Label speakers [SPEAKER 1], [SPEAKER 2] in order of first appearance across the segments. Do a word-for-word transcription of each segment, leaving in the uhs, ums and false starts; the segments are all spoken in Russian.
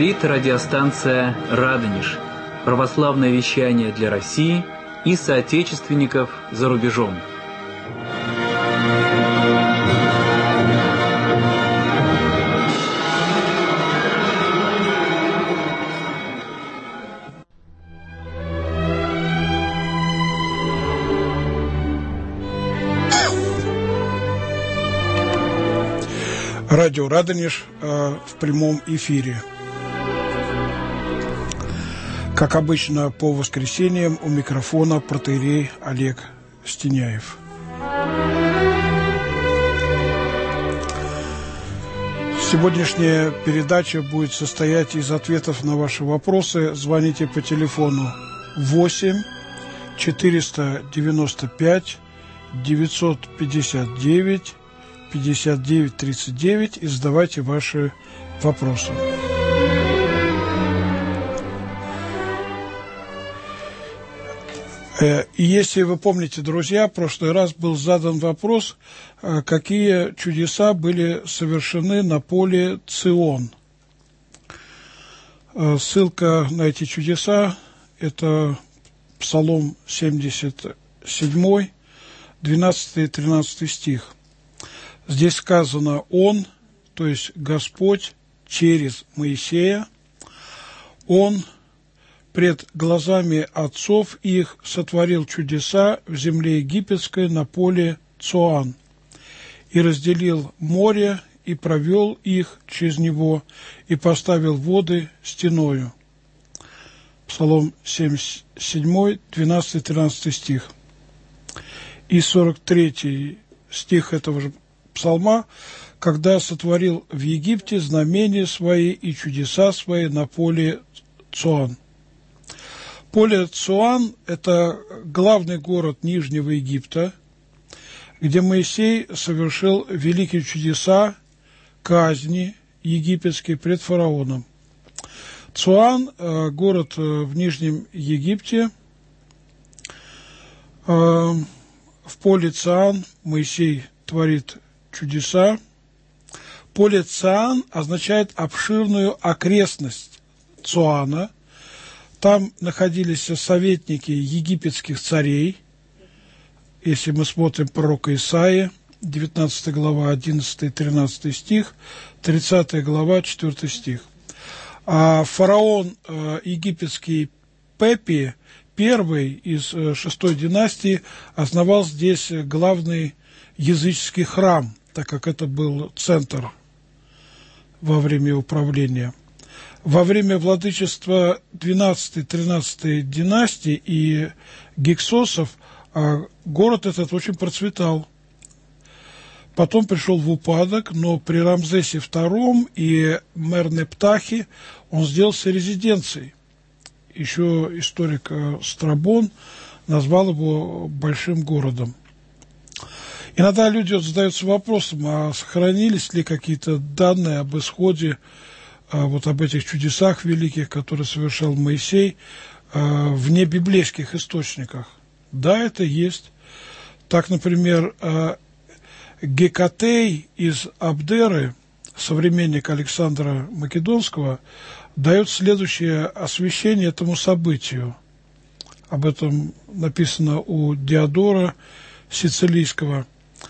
[SPEAKER 1] Говорит радиостанция «Радонеж». Православное вещание для России и соотечественников за рубежом.
[SPEAKER 2] Радио «Радонеж» э, в прямом эфире. Как обычно, по воскресеньям у микрофона протоиерей Олег Стеняев. Сегодняшняя передача будет состоять из ответов на ваши вопросы. Звоните по телефону восемь четыреста девяносто пять девятьсот пятьдесят девять пятьдесят девять тридцать девять и задавайте ваши вопросы. И если вы помните, друзья, в прошлый раз был задан вопрос, какие чудеса были совершены на поле Цион. Ссылка на эти чудеса – это Псалом семьдесят семь, двенадцатый и тринадцатый стих. Здесь сказано «Он», то есть Господь, через Моисея, Он пред глазами отцов их сотворил чудеса в земле египетской на поле Цоан, и разделил море, и провел их через него, и поставил воды стеною». Псалом семьдесят семь, двенадцатый и тринадцатый стих. И сорок третий стих этого же псалма: «Когда сотворил в Египте знамения свои и чудеса свои на поле Цоан». Поле Цоан – это главный город Нижнего Египта, где Моисей совершил великие чудеса казни египетской пред фараоном. Цоан – город в Нижнем Египте. В поле Цоан Моисей творит чудеса. Поле Цоан означает обширную окрестность Цоана. Там находились советники египетских царей. Если мы смотрим пророка Исаии, девятнадцатая глава, одиннадцатый и тринадцатый стих, тридцатая глава, четвёртый стих. А фараон э, египетский Пепи, первый из э, шестой династии, основал здесь главный языческий храм, так как это был центр во время управления. Во время владычества двенадцатой-тринадцатой династии и Гиксосов город этот очень процветал. Потом пришел в упадок, но при Рамзесе втором и Мернептахе он сделался резиденцией. Еще историк Страбон назвал его большим городом. Иногда люди задаются вопросом, а сохранились ли какие-то данные об исходе, вот об этих чудесах великих, которые совершал Моисей, в небиблейских источниках. Да, это есть. Так, например, Гекатей из Абдеры, современник Александра Македонского, дает следующее освещение этому событию. Об этом написано у Диодора Сицилийского.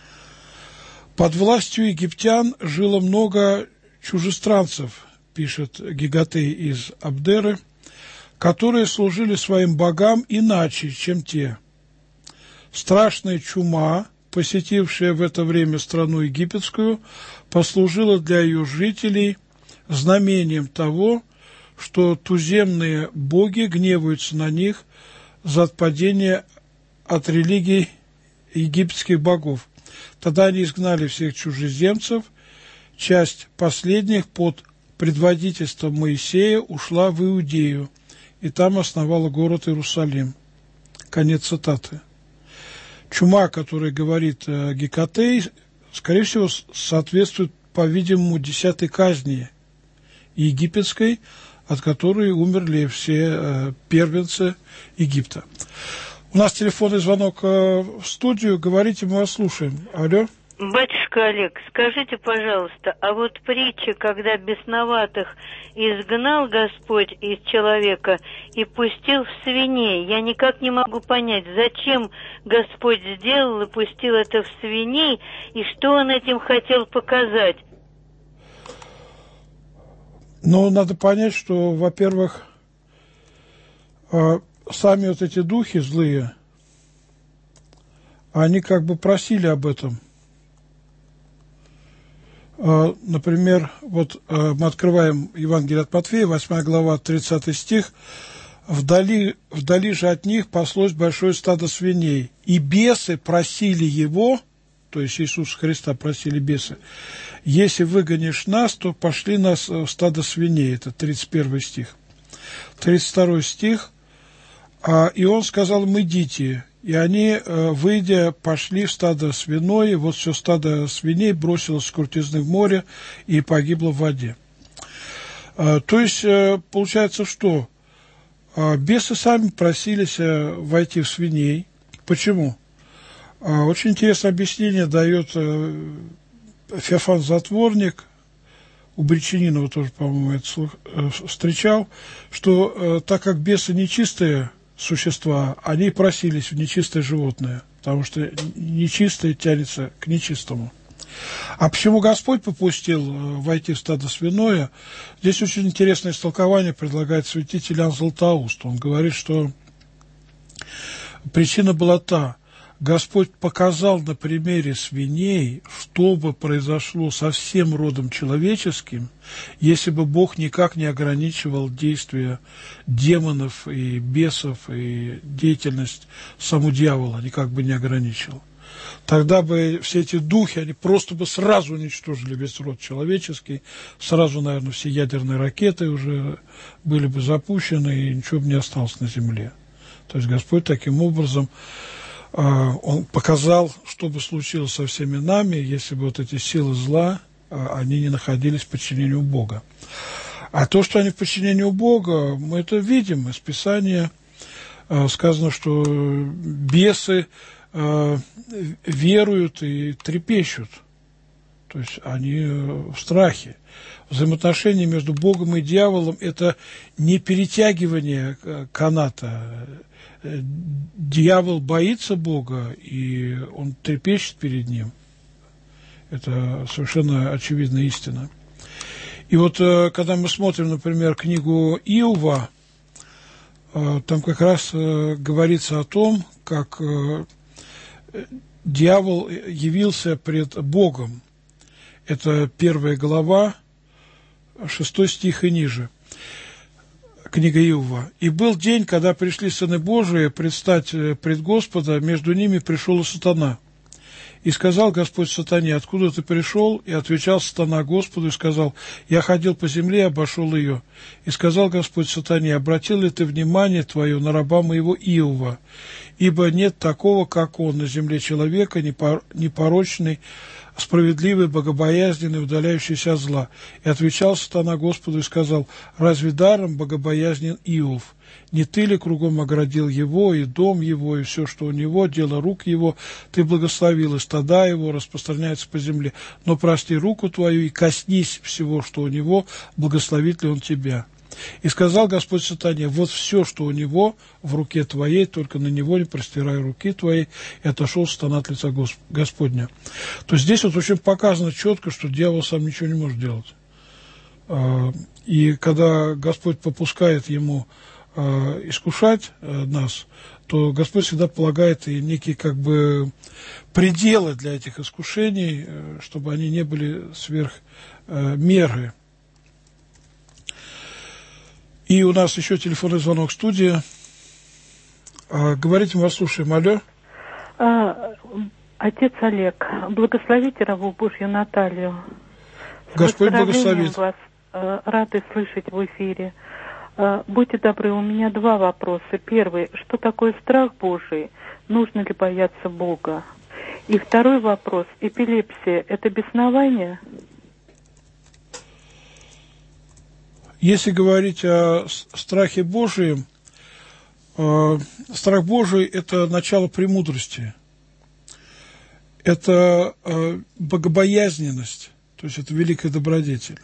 [SPEAKER 2] «Под властью египтян жило много чужестранцев», пишет Гекатей из Абдеры, «которые служили своим богам иначе, чем те. Страшная чума, посетившая в это время страну египетскую, послужила для ее жителей знамением того, что туземные боги гневаются на них за отпадение от религий египетских богов. Тогда они изгнали всех чужеземцев, часть последних под предводительством Моисея ушла в Иудею, и там основала город Иерусалим». Конец цитаты. Чума, о которой говорит Гекатей, скорее всего, соответствует, по-видимому, десятой казни египетской, от которой умерли все первенцы Египта. У нас телефонный звонок в студию. Говорите, мы вас слушаем. Алло.
[SPEAKER 3] Батюшка, Батюшка Олег, скажите, пожалуйста, а вот притча, когда бесноватых изгнал Господь из человека и пустил в свиней, я никак не могу понять, зачем Господь сделал и пустил это в свиней, и что Он этим хотел показать?
[SPEAKER 2] Ну, надо понять, что, во-первых, сами вот эти духи злые, они как бы просили об этом. Например, вот мы открываем Евангелие от Матфея, восьмая глава, тридцатый стих. «Вдали, вдали же от них паслось большое стадо свиней, и бесы просили его», то есть Иисуса Христа просили бесы, «если выгонишь нас, то пошли нас в стадо свиней». Это тридцать первый стих. тридцать второй стих. «И он сказал им: идите». И они, выйдя, пошли в стадо свиное, и вот все стадо свиней бросилось с крутизны в море и погибло в воде. То есть, получается, что бесы сами просились войти в свиней. Почему? Очень интересное объяснение дает Феофан Затворник, у Бричининова тоже, по-моему, это встречал, что так как бесы нечистые существа, они просились в нечистое животное, потому что нечистое тянется к нечистому. А почему Господь попустил войти в стадо свиное? Здесь очень интересное истолкование предлагает святитель Иоанн Златоуст. Он говорит, что причина была та: Господь показал на примере свиней, что бы произошло со всем родом человеческим, если бы Бог никак не ограничивал действия демонов и бесов, и деятельность саму дьявола никак бы не ограничил. Тогда бы все эти духи, они просто бы сразу уничтожили весь род человеческий, сразу, наверное, все ядерные ракеты уже были бы запущены, и ничего бы не осталось на земле. То есть Господь таким образом... Он показал, что бы случилось со всеми нами, если бы вот эти силы зла, они не находились в подчинении у Бога. А то, что они в подчинении у Бога, мы это видим. Из Писания сказано, что бесы веруют и трепещут. То есть они в страхе. Взаимоотношения между Богом и дьяволом – это не перетягивание каната. Дьявол боится Бога, и он трепещет перед ним. Это совершенно очевидная истина. И вот, когда мы смотрим, например, книгу Иова, там как раз говорится о том, как дьявол явился пред Богом. Это первая глава, шестой стих и ниже. Книга Иова. «И был день, когда пришли сыны Божии предстать пред Господа, между ними пришел и сатана. И сказал Господь сатане: откуда ты пришел? И отвечал сатана Господу и сказал: я ходил по земле и обошел ее. И сказал Господь сатане: обратил ли ты внимание твое на раба моего Иова? Ибо нет такого, как он, на земле человека, непорочный, справедливый, богобоязненный, удаляющийся от зла. И отвечал сатана Господу и сказал: разве даром богобоязнен Иов? Не ты ли кругом оградил его, и дом его, и все, что у него, дело рук его? Ты благословил, и стада его распространяются по земле. Но прости руку твою и коснись всего, что у него, благословит ли он тебя? И сказал Господь сатане: вот все, что у него в руке твоей, только на него не простирай руки твоей. И отошел сатана от лица Господня». То есть здесь вот очень показано четко, что дьявол сам ничего не может делать. И когда Господь попускает ему искушать нас, то Господь всегда полагает и некие как бы пределы для этих искушений, чтобы они не были сверх меры. И у нас еще телефонный звонок в студии. Говорите, мы вас слушаем. Алло.
[SPEAKER 4] А, отец Олег, благословите рабу Божью Наталью.
[SPEAKER 2] Господь благословит.
[SPEAKER 4] Вас рады слышать в эфире. Будьте добры, у меня два вопроса. Первый: что такое страх Божий? Нужно ли бояться Бога? И второй вопрос: эпилепсия – это беснование?
[SPEAKER 2] Если говорить о страхе Божием, э, страх Божий – это начало премудрости. это э, богобоязненность, то есть это великая добродетель.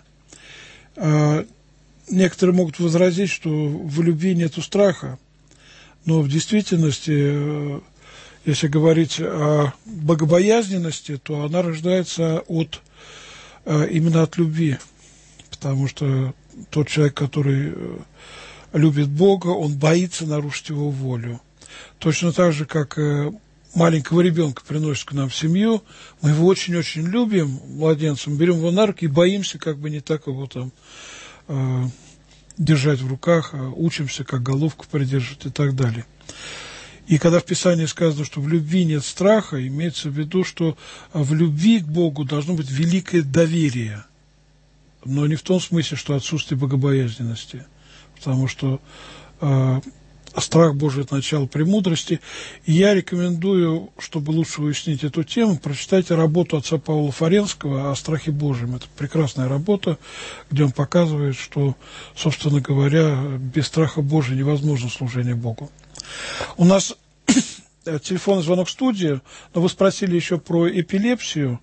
[SPEAKER 2] Э, некоторые могут возразить, что в любви нету страха, но в действительности, э, если говорить о богобоязненности, то она рождается от, э, именно от любви, потому что тот человек, который э, любит Бога, он боится нарушить его волю. Точно так же, как э, маленького ребенка приносят к нам в семью, мы его очень-очень любим, младенцем, берем его на руки и боимся, как бы не так его там э, держать в руках, а учимся, как головку придерживать и так далее. И когда в Писании сказано, что в любви нет страха, имеется в виду, что в любви к Богу должно быть великое доверие, но не в том смысле, что отсутствие богобоязненности, потому что э, страх Божий – это начало премудрости. И я рекомендую, чтобы лучше уяснить эту тему, прочитайте работу отца Павла Фаренского о страхе Божьем. Это прекрасная работа, где он показывает, что, собственно говоря, без страха Божия невозможно служение Богу. У нас телефонный звонок в студии, но вы спросили еще про эпилепсию.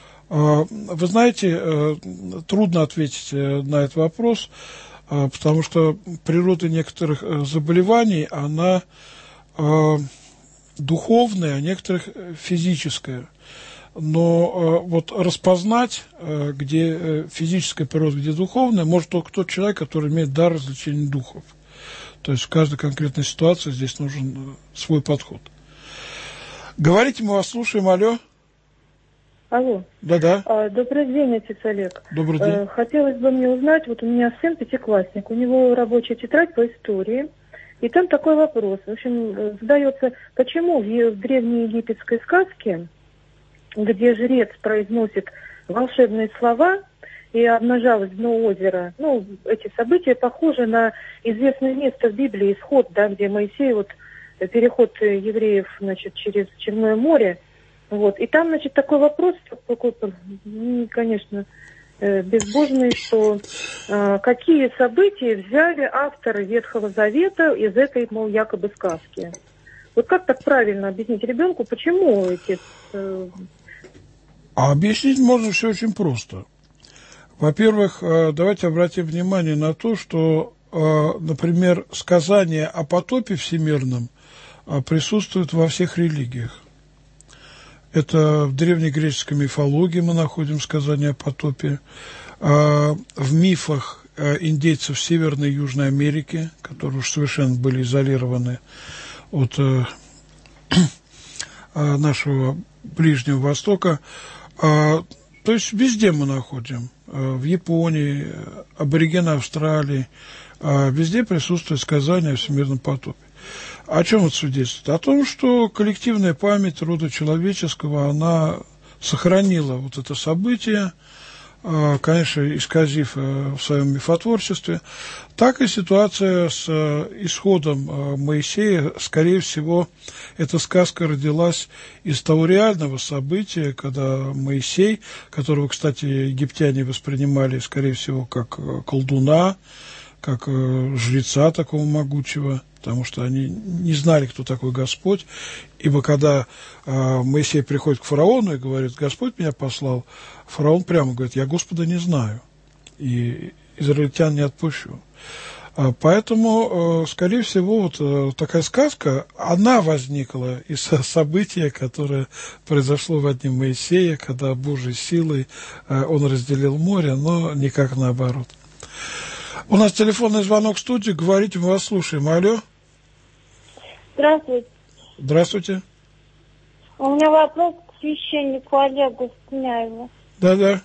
[SPEAKER 2] Вы знаете, трудно ответить на этот вопрос, потому что природа некоторых заболеваний, она э, духовная, а некоторых физическая. Но э, вот распознать, э, где э, физическая природа, где духовная, может только тот человек, который имеет дар развлечения духов. То есть в каждой конкретной ситуации здесь нужен э, свой подход. Говорите, мы вас слушаем, алло.
[SPEAKER 5] Алло.
[SPEAKER 2] Да-да.
[SPEAKER 5] А, добрый день, отец Олег.
[SPEAKER 2] Добрый день.
[SPEAKER 5] А, хотелось бы мне узнать, вот у меня сын пятиклассник, у него рабочая тетрадь по истории, и там такой вопрос. В общем, задается, почему в, в древней египетской сказке, где жрец произносит волшебные слова и обнажалось дно озера, ну, эти события похожи на известное место в Библии, Исход, да, где Моисей, вот, переход евреев, значит, через Черное море. Вот. И там, значит, такой вопрос, такой, конечно, безбожный, что э, какие события взяли авторы Ветхого Завета из этой, мол, якобы сказки. Вот как так правильно объяснить ребенку, почему эти... Э...
[SPEAKER 2] А объяснить можно все очень просто. Во-первых, давайте обратим внимание на то, что, например, сказание о потопе всемирном присутствует во всех религиях. Это в древнегреческой мифологии мы находим сказание о потопе, в мифах индейцев Северной и Южной Америки, которые уж совершенно были изолированы от нашего Ближнего Востока. То есть везде мы находим, в Японии, аборигены Австралии, везде присутствует сказание о всемирном потопе. О чем это свидетельствует? О том, что коллективная память рода человеческого, она сохранила вот это событие, конечно, исказив в своем мифотворчестве. Так и ситуация с исходом Моисея, скорее всего, эта сказка родилась из того реального события, когда Моисей, которого, кстати, египтяне воспринимали, скорее всего, как колдуна, как жреца такого могучего, потому что они не знали, кто такой Господь. Ибо когда э, Моисей приходит к фараону и говорит: Господь меня послал, фараон прямо говорит: я Господа не знаю, и израильтян не отпущу. А поэтому, э, скорее всего, вот э, такая сказка, она возникла из события, которое произошло в дни Моисея, когда Божьей силой э, он разделил море, но никак наоборот. У нас телефонный звонок в студии. Говорите, мы вас слушаем. Алло.
[SPEAKER 6] Здравствуйте.
[SPEAKER 2] Здравствуйте.
[SPEAKER 6] У меня вопрос к священнику Олегу Стеняеву.
[SPEAKER 2] Да-да.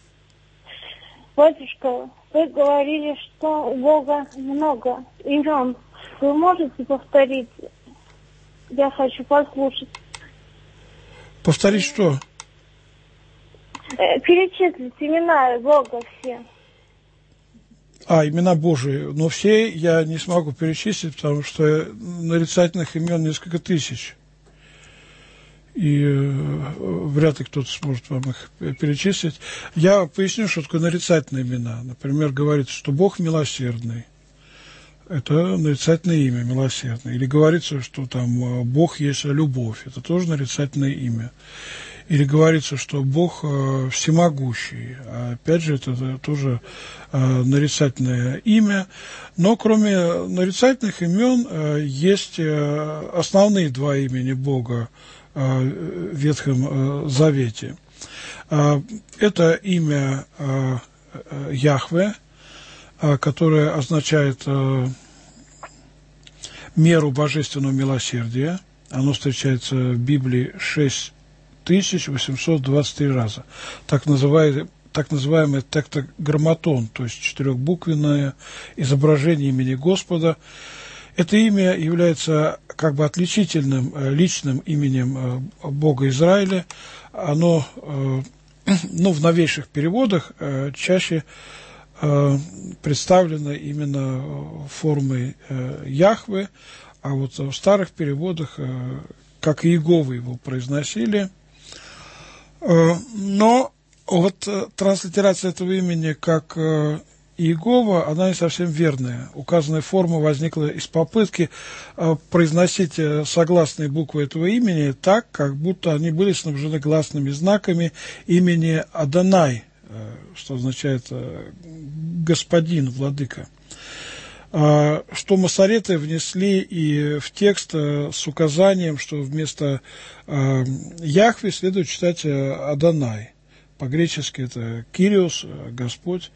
[SPEAKER 6] Батюшка, вы говорили, что у Бога много имен. Вы можете повторить? Я хочу послушать.
[SPEAKER 2] Повторить что?
[SPEAKER 6] Перечислить имена Бога все.
[SPEAKER 2] А, имена Божии. Но все я не смогу перечислить, потому что нарицательных имен несколько тысяч. И э, вряд ли кто-то сможет вам их перечислить. Я поясню, что такое нарицательные имена. Например, говорится, что Бог милосердный. Это нарицательное имя, милосердный. Или говорится, что там Бог есть любовь. Это тоже нарицательное имя. или говорится, что Бог э, всемогущий. А опять же, это, это тоже э, нарицательное имя. Но кроме нарицательных имен э, есть э, основные два имени Бога э, в Ветхом э, Завете. Э, это имя э, э, Яхве, э, которое означает э, меру божественного милосердия. Оно встречается в Библии шесть тысяч восемьсот двадцать три раза. Так называемый, так называемый тектограмматон, то есть четырехбуквенное изображение имени Господа. Это имя является как бы отличительным личным именем Бога Израиля. Оно, ну, в новейших переводах чаще представлено именно формой Яхве, а вот в старых переводах, как Иеговы его произносили. Но вот транслитерация этого имени как Иегова, она не совсем верная. Указанная форма возникла из попытки произносить согласные буквы этого имени так, как будто они были снабжены гласными знаками имени Адонай, что означает «господин», «владыка», что масореты внесли и в текст с указанием, что вместо Яхве следует читать Адонай. По-гречески это Кириос, Господь.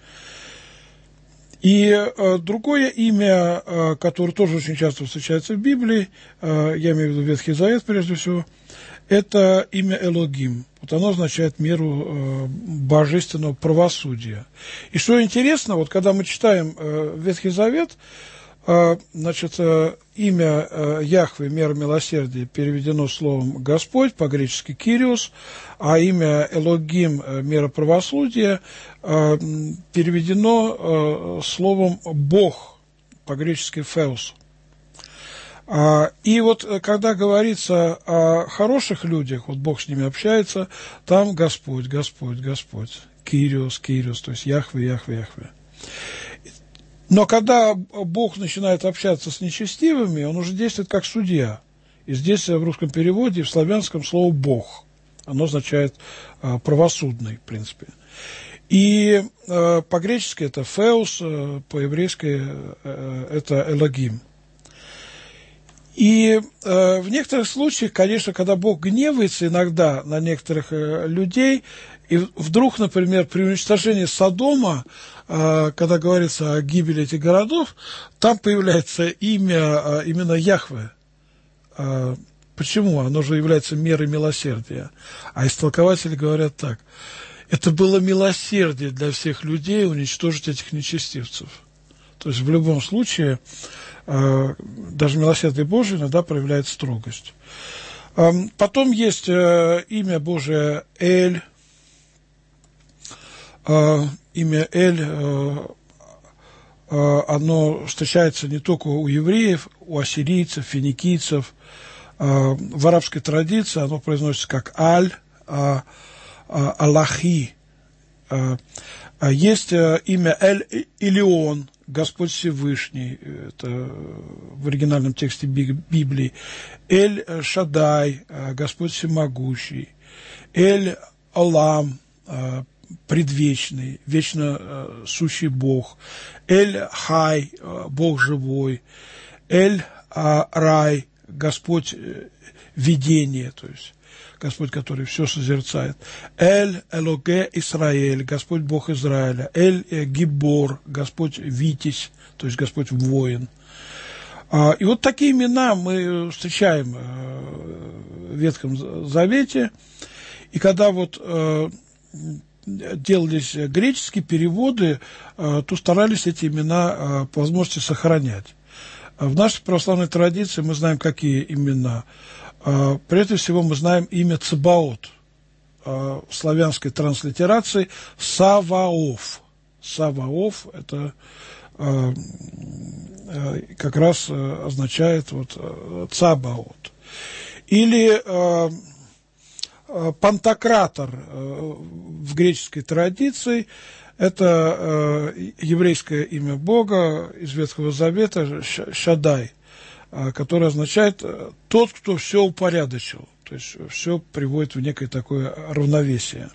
[SPEAKER 2] И другое имя, которое тоже очень часто встречается в Библии, я имею в виду Ветхий Завет прежде всего, это имя Элогим. Вот оно означает меру э, божественного правосудия. И что интересно, вот когда мы читаем э, Ветхий Завет, э, значит, э, имя э, Яхве, мера милосердия, переведено словом Господь, по-гречески Кириос, а имя Элогим, э, мера правосудия, э, переведено э, словом Бог, по-гречески Феос. И вот когда говорится о хороших людях, вот Бог с ними общается, там Господь, Господь, Господь, Кириос, Кириос, то есть Яхве, Яхве, Яхве. Но когда Бог начинает общаться с нечестивыми, он уже действует как судья. И здесь в русском переводе, в славянском слово «Бог». Оно означает правосудный, в принципе. И по-гречески это «феос», по-еврейски это «элогим». И э, в некоторых случаях, конечно, когда Бог гневается иногда на некоторых э, людей, и вдруг, например, при уничтожении Содома, э, когда говорится о гибели этих городов, там появляется имя э, именно Яхве. Э, почему? Оно же является мерой милосердия. А истолкователи говорят так: это было милосердие для всех людей уничтожить этих нечестивцев. То есть в любом случае даже милосердие Божие иногда проявляет строгость. Потом есть имя Божие Эль. Имя Эль, оно встречается не только у евреев, у ассирийцев, финикийцев. В арабской традиции оно произносится как Аль, Аллахи. Есть имя Эль Илион, Господь Всевышний, это в оригинальном тексте Библии. Эль Шадай, Господь Всемогущий. Эль Олам, предвечный, вечно сущий Бог. Эль Хай, Бог живой. Эль Рай, Господь видение, то есть Господь, который все созерцает. Эль Элоге Исраэль, Господь Бог Израиля. Эль Гибор, Господь Витязь, то есть Господь воин. И вот такие имена мы встречаем в Ветхом Завете. И когда вот делались греческие переводы, то старались эти имена по возможности сохранять. В нашей православной традиции мы знаем, какие имена. Прежде всего мы знаем имя Цебаот, в славянской транслитерации Саваоф. Саваоф – это как раз означает вот Цабаот. Или Пантократор в греческой традиции – это еврейское имя Бога из Ветхого Завета Шадай. который означает «тот, кто все упорядочил», то есть все приводит в некое такое равновесие.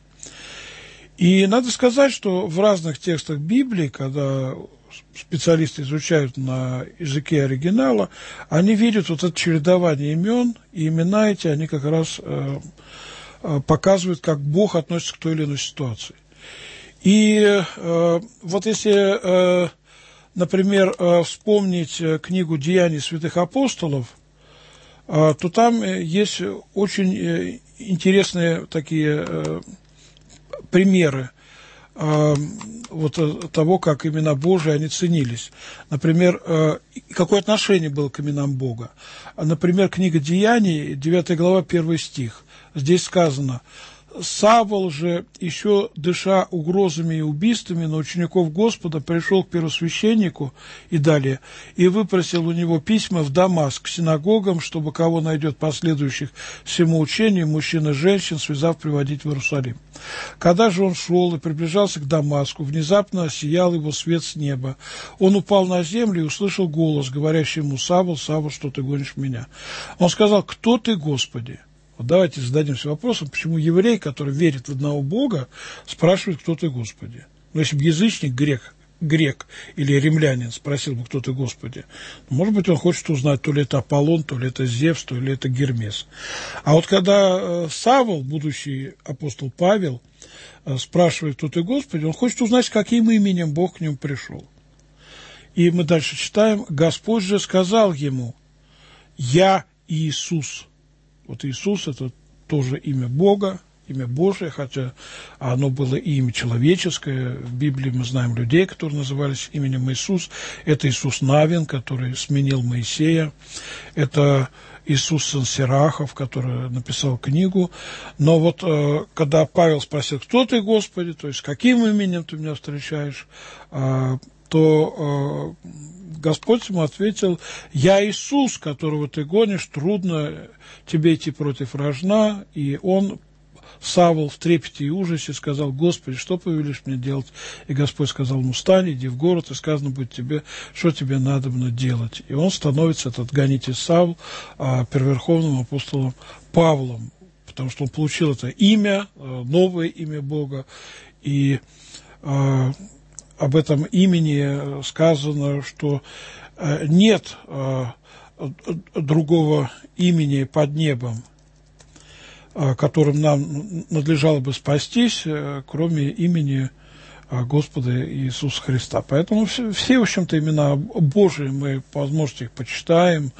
[SPEAKER 2] И надо сказать, что в разных текстах Библии, когда специалисты изучают на языке оригинала, они видят вот это чередование имен, и имена эти, они как раз э, показывают, как Бог относится к той или иной ситуации. И э, вот если, э, например, э, вспомнить книгу «Деяний святых апостолов», э, то там есть очень э, интересные такие э, примеры э, вот того, как имена Божии, они ценились. Например, э, какое отношение было к именам Бога. Например, книга «Деяний», девятая глава, первый стих. Здесь сказано: «Савл же, еще дыша угрозами и убийствами на учеников Господа, пришел к первосвященнику» и далее, «и выпросил у него письма в Дамаск к синагогам, чтобы кого найдет последующих всему учению, мужчин и женщин, связав, приводить в Иерусалим. Когда же он шел и приближался к Дамаску, внезапно осиял его свет с неба. Он упал на землю и услышал голос, говорящий ему: Савл, Савл, что ты гонишь меня? Он сказал: кто ты, Господи?» Вот давайте зададимся вопросом, почему еврей, который верит в одного Бога, спрашивает: кто ты, Господи? Ну, если бы язычник, грек, грек или римлянин спросил бы: кто ты, Господи, может быть, он хочет узнать, то ли это Аполлон, то ли это Зевс, то ли это Гермес. А вот когда э, Савл, будущий апостол Павел, э, спрашивает: кто ты, Господи, он хочет узнать, каким именем Бог к нему пришел. И мы дальше читаем: Господь же сказал ему: я Иисус. Вот Иисус – это тоже имя Бога, имя Божие, хотя оно было и имя человеческое. В Библии мы знаем людей, которые назывались именем Иисус. Это Иисус Навин, который сменил Моисея. Это Иисус сын Сирахов, который написал книгу. Но вот когда Павел спросил: кто ты, Господи, то есть каким именем ты меня встречаешь, то Господь ему ответил: я Иисус, которого ты гонишь, трудно тебе идти против рожна. И он, Савл, в трепете и ужасе сказал: Господи, что повелишь мне делать? И Господь сказал ему: встань, иди в город, и сказано будет тебе, что тебе надобно делать. И он становится, этот гонитель Савл, первоверховным апостолом Павлом, потому что он получил это имя, новое имя Бога, и об этом имени сказано, что нет другого имени под небом, которым нам надлежало бы спастись, кроме имени Господа Иисуса Христа. Поэтому все, все в общем-то, имена Божии, мы по возможности их почитаем,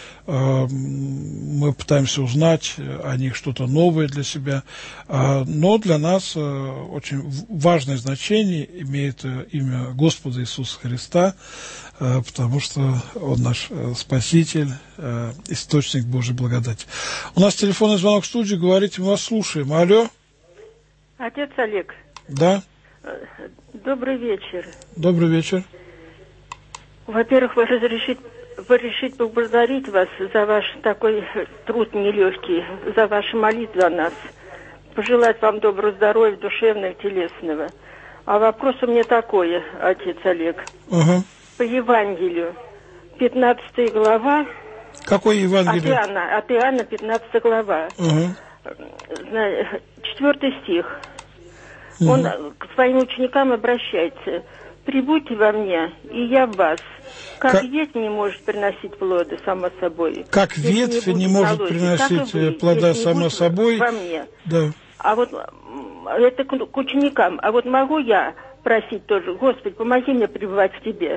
[SPEAKER 2] мы пытаемся узнать о них что-то новое для себя, но для нас очень важное значение имеет имя Господа Иисуса Христа, потому что Он наш Спаситель, источник Божьей благодати. У нас телефонный звонок в студию, говорите, мы вас слушаем. Алло.
[SPEAKER 7] Отец Олег.
[SPEAKER 2] Да.
[SPEAKER 7] Добрый вечер.
[SPEAKER 2] Добрый вечер.
[SPEAKER 7] Во-первых, вы разрешите Разрешить поблагодарить вас за ваш такой труд нелегкий, за ваши молитвы о нас, пожелать вам доброго здоровья, душевного и телесного. А вопрос у меня такой, отец Олег. Угу. По Евангелию, пятнадцатая глава.
[SPEAKER 2] Какое Евангелие?
[SPEAKER 7] От Иоанна, от Иоанна пятнадцатая глава. Угу. Четвертый стих. Угу. Он к своим ученикам обращается: «Прибудьте во мне, и я в вас». Как, как ветвь не может приносить плоды, само собой.
[SPEAKER 2] Как ветвь не, не может лозе, приносить вы, плода, само собой.
[SPEAKER 7] Во мне.
[SPEAKER 2] Да.
[SPEAKER 7] А вот это к, к ученикам. А вот могу я просить тоже: Господи, помоги мне пребывать в Тебе.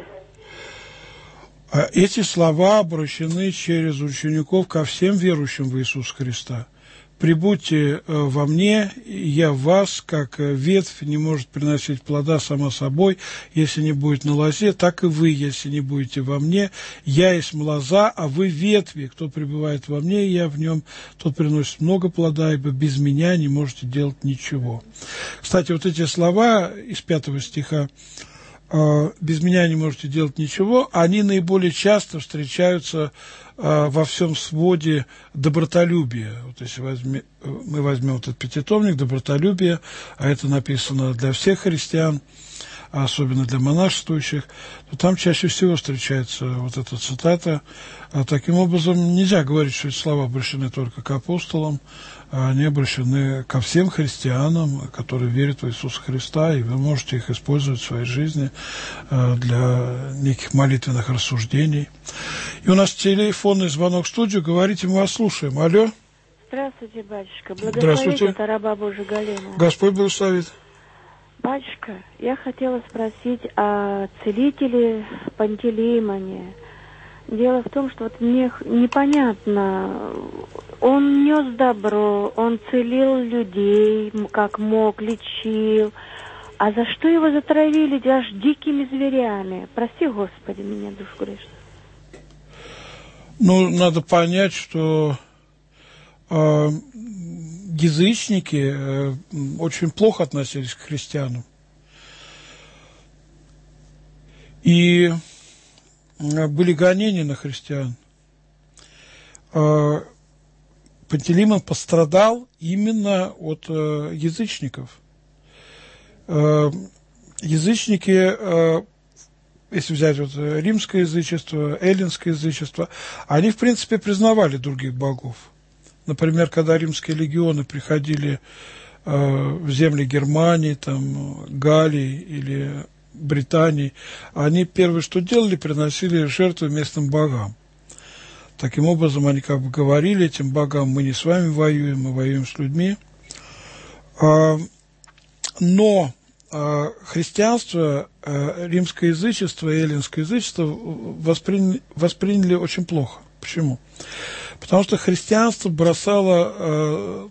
[SPEAKER 2] Эти слова обращены через учеников ко всем верующим в Иисуса Христа. «Прибудьте во мне, я в вас, как ветвь не может приносить плода сама собой, если не будет на лозе, так и вы, если не будете во мне. Я есть лоза, а вы ветви. Кто пребывает во мне, и я в нем, тот приносит много плода, ибо без меня не можете делать ничего». Кстати, вот эти слова из пятого стиха «без меня не можете делать ничего», они наиболее часто встречаются во всем своде добротолюбия. Вот если возьме, мы возьмем этот пятитомник «Добротолюбие», а это написано для всех христиан, особенно для монашествующих, то там чаще всего встречается вот эта цитата. Таким образом, нельзя говорить, что эти слова обращены только к апостолам, а они обращены ко всем христианам, которые верят в Иисуса Христа, и вы можете их использовать в своей жизни для неких молитвенных рассуждений. И у нас телефонный звонок в студию. Говорите, мы вас слушаем. Алло.
[SPEAKER 8] Здравствуйте, батюшка. Благословите, это раба Божия Галина.
[SPEAKER 2] Господь благословит.
[SPEAKER 8] Батюшка, я хотела спросить о целителе Пантелеймоне. Дело в том, что вот мне непонятно, он нес добро, он целил людей, как мог, лечил. А за что его затравили аж дикими зверями? Прости, Господи, меня, душу грешную.
[SPEAKER 2] Ну, надо понять, что э, язычники э, очень плохо относились к христианам. И э, были гонения на христиан. Э, Пантелеймон пострадал именно от э, язычников. Э, язычники... Э, Если взять вот римское язычество, эллинское язычество, они, в принципе, признавали других богов. Например, когда римские легионы приходили э, в земли Германии, там, Галлии или Британии, они первое, что делали, приносили жертвы местным богам. Таким образом, они как бы говорили этим богам: мы не с вами воюем, мы воюем с людьми. А, но а, христианство, а, римское язычество и эллинское язычество восприняли, восприняли очень плохо. Почему? Потому что христианство бросало а,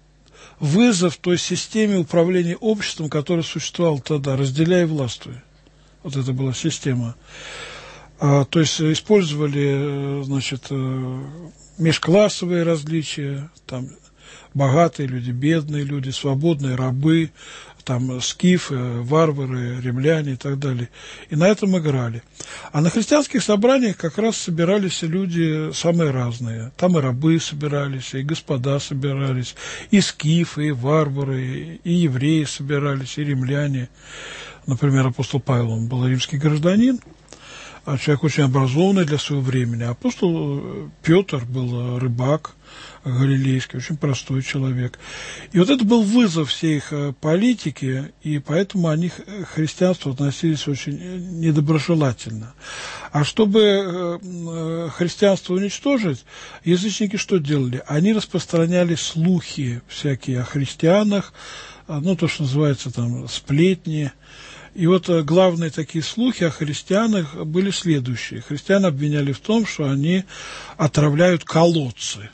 [SPEAKER 2] вызов той системе управления обществом, которая существовала тогда, разделяя и властвуя. Вот это была система. А, то есть использовали, значит, межклассовые различия, там богатые люди, бедные люди, свободные рабы, там скифы, варвары, римляне и так далее. И на этом играли. А на христианских собраниях как раз собирались люди самые разные. Там и рабы собирались, и господа собирались, и скифы, и варвары, и евреи собирались, и римляне. Например, апостол Павел, он был римский гражданин, человек очень образованный для своего времени. Апостол Петр был рыбак галилейский, очень простой человек. И вот это был вызов всей их политики, и поэтому они к христианству относились очень недоброжелательно. А чтобы христианство уничтожить, язычники что делали? Они распространяли слухи всякие о христианах, ну, то, что называется там сплетни. И вот главные такие слухи о христианах были следующие. Христиан обвиняли в том, что они отравляют колодцы.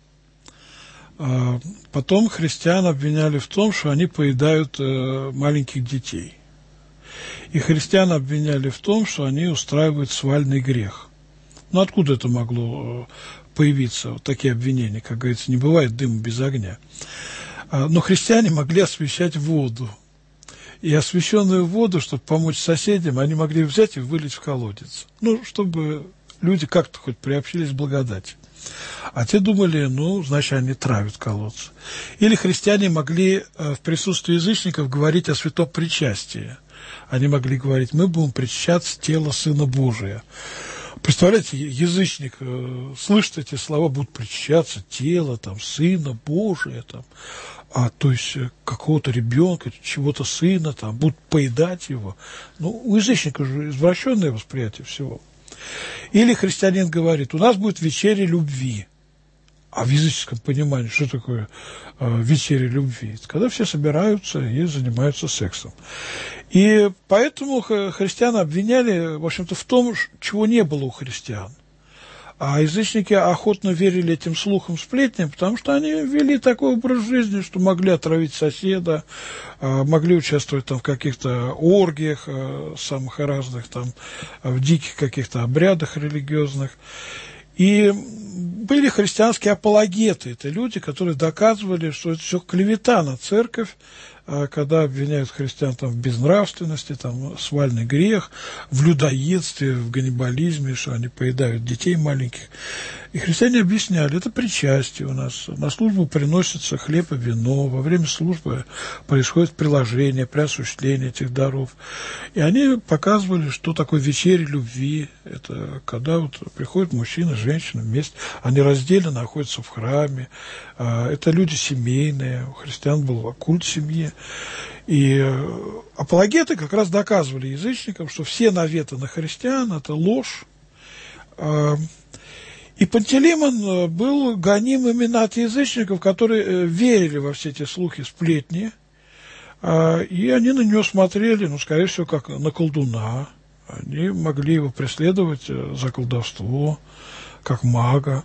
[SPEAKER 2] Потом христиан обвиняли в том, что они поедают маленьких детей. И христиан обвиняли в том, что они устраивают свальный грех. Ну, откуда это могло появиться, вот такие обвинения? Как говорится, не бывает дыма без огня. Но христиане могли освящать воду. И освященную воду, чтобы помочь соседям, они могли взять и вылить в колодец. Ну, чтобы люди как-то хоть приобщились к благодати. А те думали, ну, значит, они травят колодцы. Или христиане могли в присутствии язычников говорить о святом причастии. Они могли говорить: мы будем причащаться тела Сына Божия. Представляете, язычник слышит эти слова, будут причащаться тела там, Сына Божия, там, а то есть какого-то ребенка, чего-то сына, там, будут поедать его. Ну, у язычника же извращенное восприятие всего. Или христианин говорит: у нас будет вечеря любви. А в языческом понимании, что такое э, вечеря любви? Это когда все собираются и занимаются сексом. И поэтому христиан обвиняли, в общем-то, в том, чего не было у христиан. А язычники охотно верили этим слухам, сплетням, потому что они вели такой образ жизни, что могли отравить соседа, могли участвовать там в каких-то оргиях самых разных, там, в диких каких-то обрядах религиозных. И были христианские апологеты, это люди, которые доказывали, что это все клевета на церковь, когда обвиняют христиан там, в безнравственности, там, свальный грех, в людоедстве, в ганнибализме, что они поедают детей маленьких. И христиане объясняли, это причастие у нас. На службу приносится хлеб и вино, во время службы происходит приложение, преосуществление этих даров. И они показывали, что такое вечеря любви. Это когда вот приходят мужчина, женщина вместе, они раздельно находятся в храме. Это люди семейные, у христиан был культ семьи. И апологеты как раз доказывали язычникам, что все наветы на христиан – это ложь. И Пантелеймон был гоним именно от язычников, которые верили во все эти слухи, сплетни, и они на него смотрели, ну, скорее всего, как на колдуна. Они могли его преследовать за колдовство, как мага.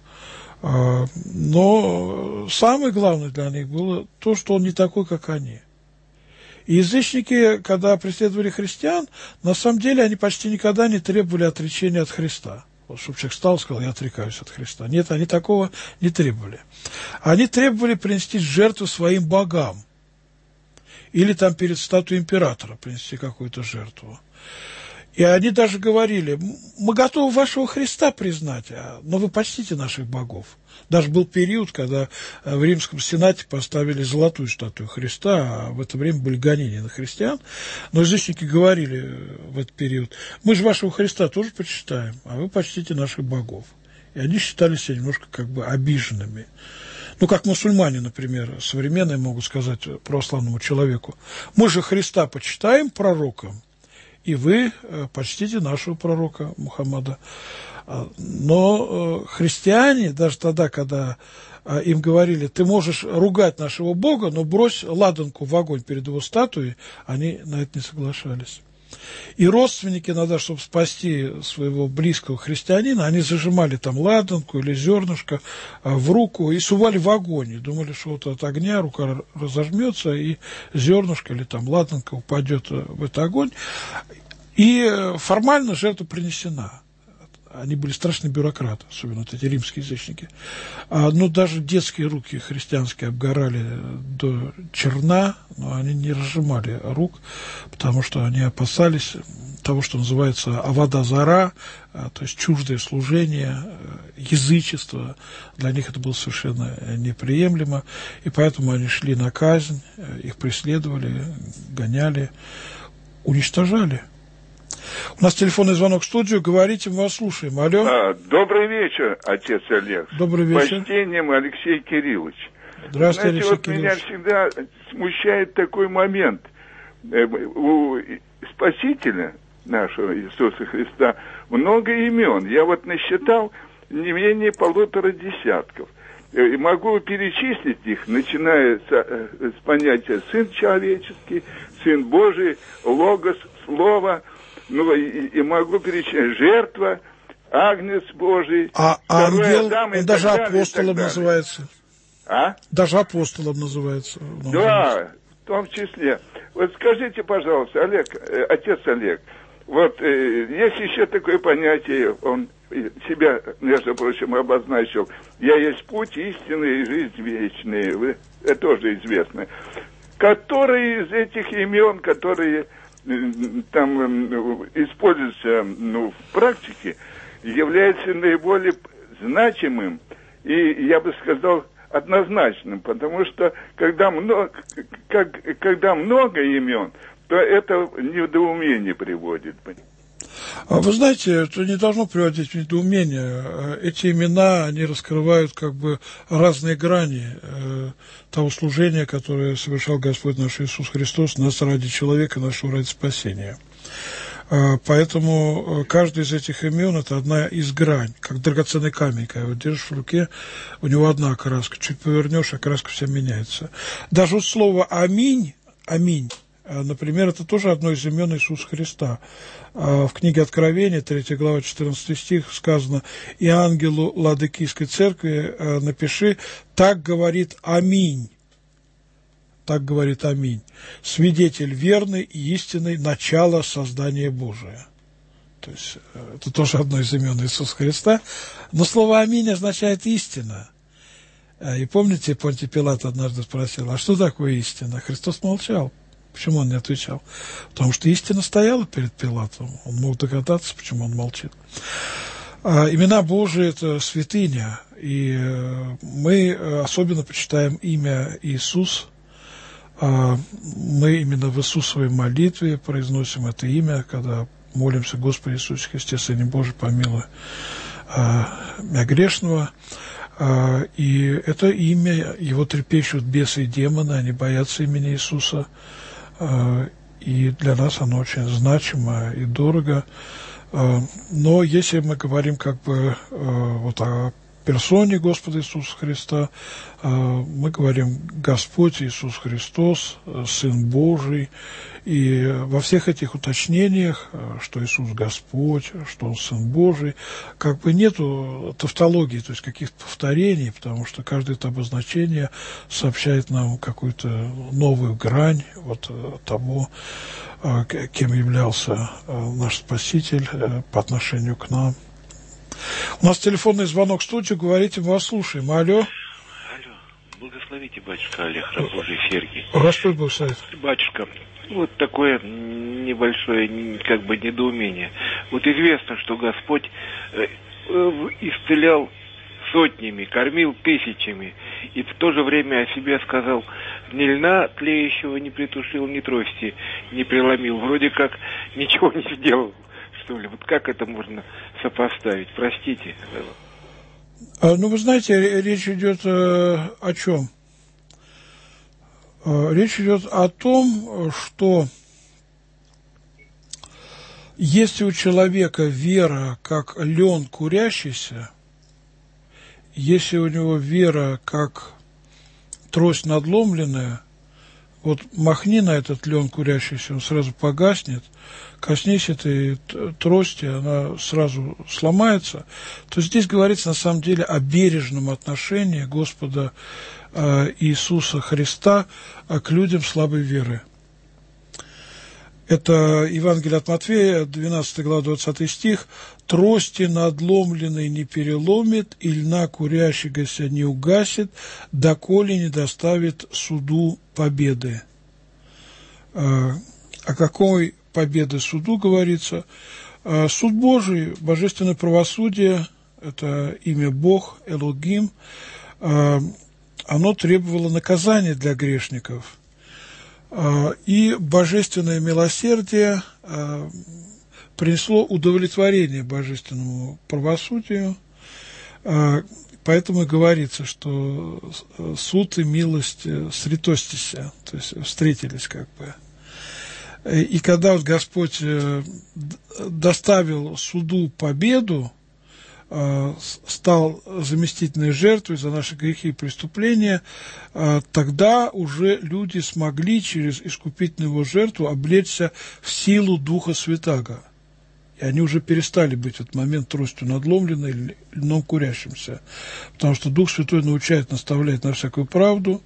[SPEAKER 2] Но самое главное для них было то, что он не такой, как они. И язычники, когда преследовали христиан, на самом деле они почти никогда не требовали отречения от Христа. Вот, чтобы человек встал и сказал, я отрекаюсь от Христа. Нет, они такого не требовали. Они требовали принести жертву своим богам. Или там перед статуей императора принести какую-то жертву. И они даже говорили, мы готовы вашего Христа признать, но вы почтите наших богов. Даже был период, когда в Римском Сенате поставили золотую статую Христа, а в это время были гонения на христиан. Но язычники говорили в этот период, мы же вашего Христа тоже почитаем, а вы почтите наших богов. И они считали себя немножко как бы обиженными. Ну, как мусульмане, например, современные могут сказать православному человеку, мы же Христа почитаем пророком, и вы почтите нашего пророка Мухаммада. Но христиане, даже тогда, когда им говорили, ты можешь ругать нашего Бога, но брось ладанку в огонь перед его статуей, они на это не соглашались. И родственники иногда, чтобы спасти своего близкого христианина, они зажимали там ладанку или зернышко в руку и сували в огонь. И думали, что вот от огня рука разожмется, и зернышко или там ладанка упадет в этот огонь. И формально жертва принесена. Они были страшные бюрократы, особенно вот эти римские язычники. А, ну, даже детские руки христианские обгорали до черна, но они не разжимали рук, потому что они опасались того, что называется авада-зара, а, то есть чуждое служение, язычество. Для них это было совершенно неприемлемо, и поэтому они шли на казнь, их преследовали, гоняли, уничтожали. У нас телефонный звонок в студию. Говорите, мы вас слушаем. Алло.
[SPEAKER 9] А, добрый вечер, отец Олег.
[SPEAKER 2] Добрый вечер.
[SPEAKER 9] С почтением, Алексей Кириллович.
[SPEAKER 2] Здравствуйте,
[SPEAKER 9] Знаете,
[SPEAKER 2] Алексей
[SPEAKER 9] вот
[SPEAKER 2] Кириллович.
[SPEAKER 9] меня всегда смущает такой момент. У Спасителя нашего Иисуса Христа много имен. Я вот насчитал не менее полутора десятков. И могу перечислить их, начиная с, с понятия «сын человеческий», «сын Божий», «логос», «слово». Ну, и, и могу перечислить жертва, агнец Божий,
[SPEAKER 2] а ангел,
[SPEAKER 9] Адам,
[SPEAKER 2] он даже далее, апостолом называется.
[SPEAKER 9] А?
[SPEAKER 2] Даже апостолом называется.
[SPEAKER 9] Да, в том числе. Вот скажите, пожалуйста, Олег, э, отец Олег, вот э, есть еще такое понятие, он себя, между прочим, обозначил, я есть путь истинный и жизнь вечная, вы, это тоже известно. Которые из этих имен, которые там используется, ну, в практике, является наиболее значимым и, я бы сказал, однозначным, потому что когда много, как, когда много имен, то это недоумение приводит.
[SPEAKER 2] Вы знаете, это не должно приводить в недоумение. Эти имена, они раскрывают как бы разные грани э, того служения, которое совершал Господь наш Иисус Христос нас ради человека, нашего ради спасения. Э, поэтому каждый из этих имен – это одна из грань, как драгоценный камень, когда его держишь в руке, у него одна окраска, чуть повернешь, окраска вся меняется. Даже вот слово «Аминь», «Аминь», например, это тоже одно из имен Иисуса Христа. В книге Откровения, третья глава, четырнадцатый стих, сказано: «И ангелу Ладыкийской церкви напиши, так говорит Аминь». Так говорит Аминь. Свидетель верный и истинный, начало создания Божия. То есть это тоже одно из имен Иисуса Христа. Но слово «Аминь» означает «истина». И помните, Понтий Пилат однажды спросил, а что такое истина? Христос молчал. Почему он не отвечал? Потому что истина стояла перед Пилатом. Он мог догадаться, почему он молчит. Имена Божии – это святыня, и мы особенно почитаем имя Иисус. Мы именно в Иисусовой молитве произносим это имя, когда молимся: Господи Иисусе Христе, Сыне Божий, помилуй меня грешного. И это имя, его трепещут бесы и демоны, они боятся имени Иисуса, и для нас оно очень значимо и дорого. Но если мы говорим как бы вот о персоне Господа Иисуса Христа, мы говорим Господь Иисус Христос, Сын Божий, и во всех этих уточнениях, что Иисус Господь, что Он Сын Божий, как бы нету тавтологии, то есть каких-то повторений, потому что каждое это обозначение сообщает нам какую-то новую грань вот того, кем являлся наш Спаситель по отношению к нам. У нас телефонный звонок в студию, говорите, мы вас слушаем. Алло.
[SPEAKER 10] Алло, благословите, батюшка Олег, раб Божий Сергий.
[SPEAKER 2] Господь благословит.
[SPEAKER 10] Батюшка, вот такое небольшое, как бы, недоумение. Вот известно, что Господь исцелял сотнями, кормил тысячами, и в то же время о себе сказал: ни льна тлеющего не притушил, ни трости не преломил. Вроде как ничего не сделал, что ли. Вот как это можно сопоставить? Простите.
[SPEAKER 2] А, ну, вы знаете, речь идет э, о чем? Э, речь идет о том, что если у человека вера как лен курящийся, если у него вера как трость надломленная, вот махни на этот лен курящийся, он сразу погаснет, коснись этой трости, она сразу сломается, то здесь говорится на самом деле о бережном отношении Господа э, Иисуса Христа э, к людям слабой веры. Это Евангелие от Матфея, двенадцатая глава, двадцатый стих. «Трости надломленной не переломит, и льна курящегося не угасит, доколе не доставит суду победы». О какой победе суду говорится? Суд Божий, божественное правосудие, это имя Бог, Элогим, оно требовало наказания для грешников. И божественное милосердие принесло удовлетворение божественному правосудию. Поэтому и говорится, что суд и милость сретостися, то есть встретились как бы. И когда вот Господь доставил суду победу, стал заместительной жертвой за наши грехи и преступления, тогда уже люди смогли через искупительную его жертву облечься в силу Духа Святаго. И они уже перестали быть в этот момент тростью надломленной или льном курящимся. Потому что Дух Святой научает, наставляет на всякую правду.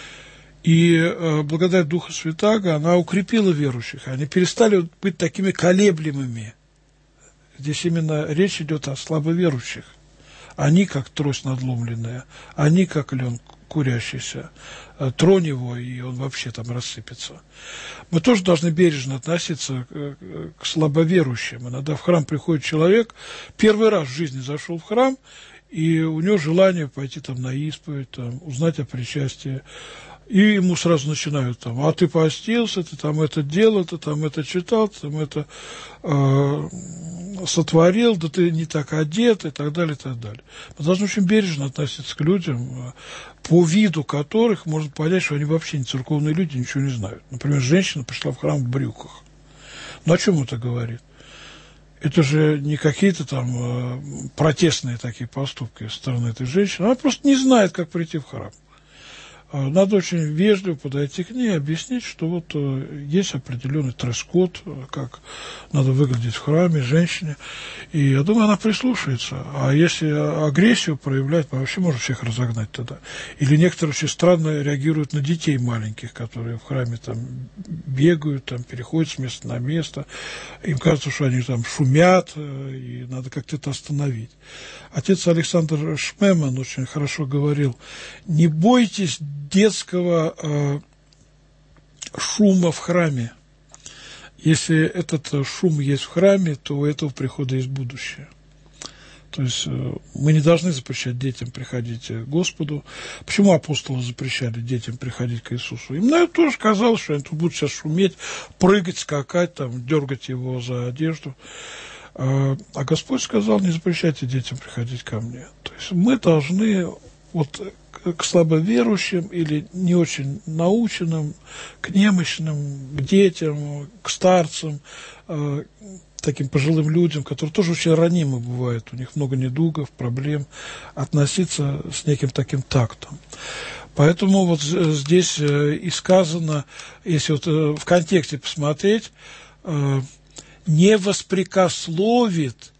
[SPEAKER 2] И э, благодать Духа Святаго, она укрепила верующих. Они перестали быть такими колеблемыми. Здесь именно речь идет о слабоверующих. Они как трость надломленная, они как лен курящийся. Тронь его, и он вообще там рассыпется. Мы тоже должны бережно относиться к, к слабоверующим. Иногда в храм приходит человек, первый раз в жизни зашел в храм, и у него желание пойти там на исповедь, там, узнать о причастии. И ему сразу начинают там: а ты постился, ты там это делал, ты там это читал, ты там это э, сотворил, да ты не так одет, и так далее, и так далее. Мы должны очень бережно относиться к людям, по виду которых можно понять, что они вообще не церковные люди, ничего не знают. Например, женщина пришла в храм в брюках. Ну, о чем это говорит? Это же не какие-то там э, протестные такие поступки со стороны этой женщины. Она просто не знает, как прийти в храм. Надо очень вежливо подойти к ней, объяснить, что вот есть определенный дресс-код, как надо выглядеть в храме женщине. И я думаю, она прислушается. А если агрессию проявлять, мы вообще можем всех разогнать тогда. Или некоторые очень странно реагируют на детей маленьких, которые в храме там бегают, там переходят с места на место. Им кажется, что они там шумят, и надо как-то это остановить. Отец Александр Шмеман очень хорошо говорил: не бойтесь детского э, шума в храме. Если этот шум есть в храме, то у этого прихода есть будущее. То есть мы не должны запрещать детям приходить к Господу. Почему апостолы запрещали детям приходить к Иисусу? Им, наверное, тоже казалось, что они тут будут сейчас шуметь, прыгать, скакать, там, дергать его за одежду. А Господь сказал, не запрещайте детям приходить ко мне. То есть мы должны вот к слабоверующим или не очень наученным, к немощным, к детям, к старцам, таким пожилым людям, которые тоже очень ранимы бывают, у них много недугов, проблем, относиться с неким таким тактом. Поэтому вот здесь и сказано, если вот в контексте посмотреть, не воспрекословит,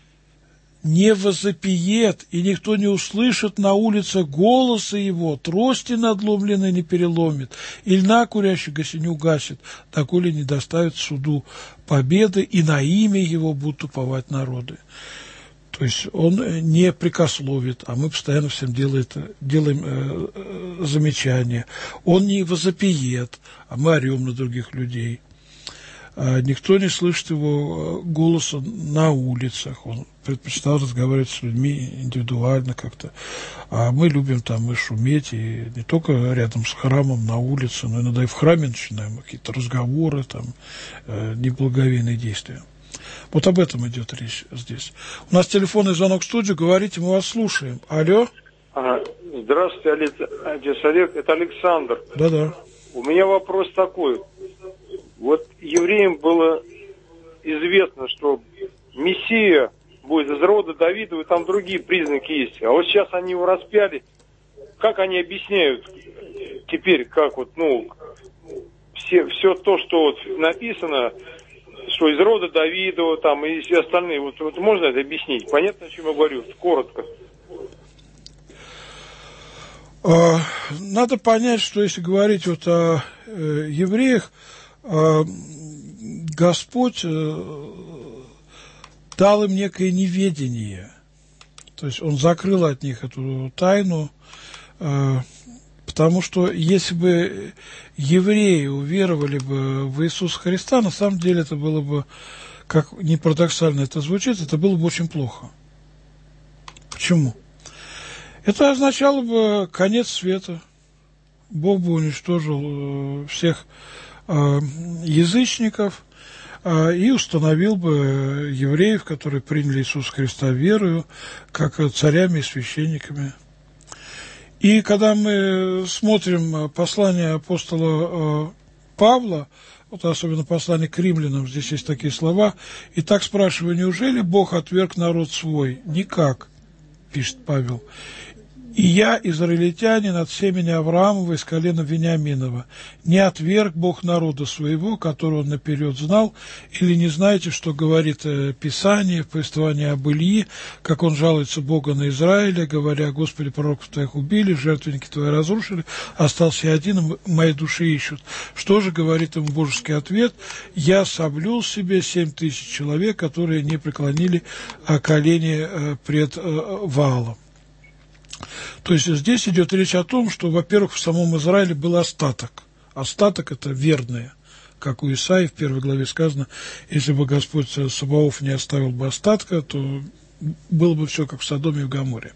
[SPEAKER 2] не возопиет, и никто не услышит на улице голоса его, трости надломленной не переломит, и льна курящего не угасит, доколе не доставит суду победы, и на имя его будут уповать народы. То есть он не прекословит, а мы постоянно всем делает, делаем э, э, замечания. Он не возопиет, а мы орем на других людей. А никто не слышит его голоса на улицах. Он предпочитал разговаривать с людьми индивидуально как-то. А мы любим там и шуметь, и не только рядом с храмом, на улице, но иногда и в храме начинаем какие-то разговоры, там, э, неблаговейные действия. Вот об этом идет речь здесь. У нас телефонный звонок в студию, говорите, мы вас слушаем. Алло?
[SPEAKER 11] А, здравствуйте, отец Олег, это Александр.
[SPEAKER 2] Да-да.
[SPEAKER 11] У меня вопрос такой. Вот евреям было известно, что Мессия будет из рода Давидова, и там другие признаки есть. А вот сейчас они его распяли. Как они объясняют теперь, как вот, ну, все, все то, что вот написано, что из рода Давидова, там, и все остальные, вот, вот можно это объяснить? Понятно, о чем я говорю? Коротко.
[SPEAKER 2] Надо понять, что если говорить вот о э, евреях, э, Господь э, дал им некое неведение. То есть Он закрыл от них эту тайну, э, потому что если бы евреи уверовали бы в Иисуса Христа, на самом деле это было бы, как ни парадоксально это звучит, это было бы очень плохо. Почему? Это означало бы конец света. Бог бы уничтожил всех язычников и установил бы евреев, которые приняли Иисуса Христа верою, как царями и священниками. И когда мы смотрим послание апостола Павла, вот особенно послание к римлянам, здесь есть такие слова, и так спрашиваю, неужели Бог отверг народ свой? Никак, пишет Павел. И я, израильтянин от семени Авраамова из колена Вениаминова, не отверг Бог народа своего, которого он наперед знал, или не знаете, что говорит Писание в повествовании об Ильи, как он жалуется Бога на Израиля, говоря, Господи, пророков твоих убили, жертвенники твои разрушили, остался я один, и моей души ищут. Что же говорит ему божеский ответ? Я соблюл себе семь тысяч человек, которые не преклонили колени пред Ваалом. То есть здесь идет речь о том, что, во-первых, в самом Израиле был остаток. Остаток – это верные. Как у Исаии в первой главе сказано, если бы Господь Саваоф не оставил бы остатка, то было бы все как в Содоме и в Гоморе.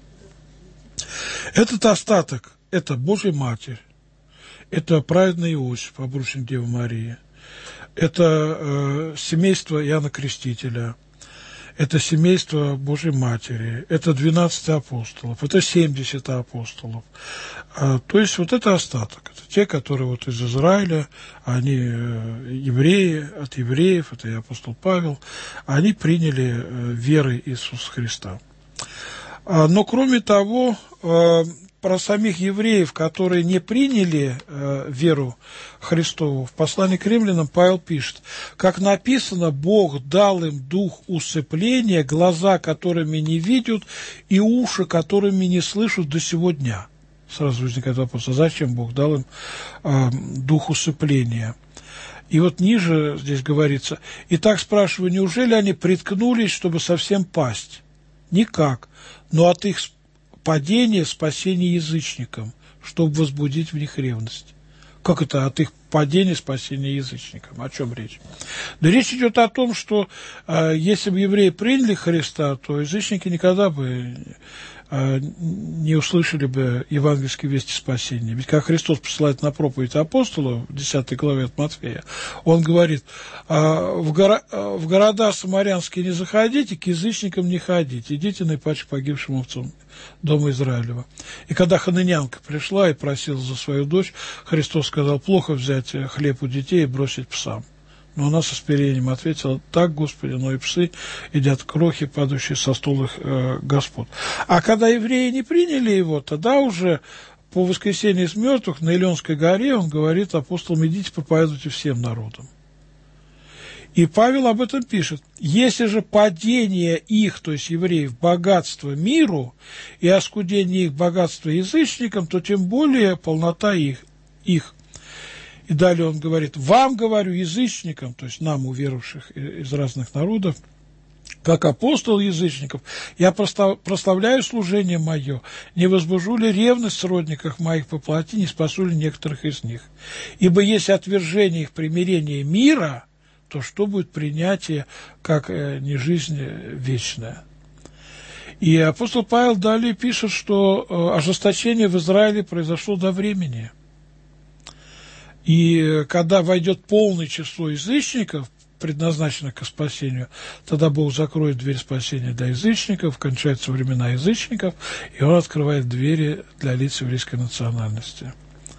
[SPEAKER 2] Этот остаток – это Божья Матерь, это праведный Иосиф, обручник Девы Марии, это э, семейство Иоанна Крестителя, это семейство Божьей Матери, это двенадцать апостолов, это семьдесят апостолов. А, то есть вот это остаток. Это те, которые вот из Израиля, они евреи, от евреев, это и апостол Павел, они приняли верой Иисуса Христа. А, но кроме того, а, про самих евреев, которые не приняли э, веру Христову, в послании к римлянам Павел пишет, как написано, Бог дал им дух усыпления, глаза, которыми не видят, и уши, которыми не слышат до сего дня. Сразу возникает вопрос, а зачем Бог дал им э, дух усыпления? И вот ниже здесь говорится, итак, спрашиваю, неужели они приткнулись, чтобы совсем пасть? Никак, но от их падение, спасение язычникам, чтобы возбудить в них ревность. Как это от их падения, спасения язычникам? О чем речь? Да речь идет о том, что э, если бы евреи приняли Христа, то язычники никогда бы э, не услышали бы евангельские вести спасения. Ведь как Христос посылает на проповедь апостолов в десятой главе от Матфея, он говорит, э, в, горо, э, в города самарянские не заходите, к язычникам не ходите, идите наипаче погибшим овцам дома Израилева. И когда хананянка пришла и просила за свою дочь, Христос сказал, плохо взять хлеб у детей и бросить псам. Но она со смирением ответила, так, Господи, но и псы едят крохи, падающие со стола э, Господ. А когда евреи не приняли его, тогда уже по воскресенье из мертвых на Илионской горе он говорит апостолам, идите проповедуйте всем народам. И Павел об этом пишет. Если же падение их, то есть евреев, богатство миру и оскудение их богатства язычникам, то тем более полнота их. их. И далее он говорит, вам говорю, язычникам, то есть нам, уверовавших из разных народов, как апостол язычников, я прославляю служение мое, не возбужу ли ревность в сродниках моих по плоти, не спасу ли некоторых из них. Ибо если отвержение их примирения мира, то что будет принятие, как э, не жизнь вечная? И апостол Павел далее пишет, что э, ожесточение в Израиле произошло до времени. И э, когда войдет полное число язычников, предназначенных к спасению, тогда Бог закроет дверь спасения для язычников, кончаются времена язычников, и Он открывает двери для лиц еврейской национальности.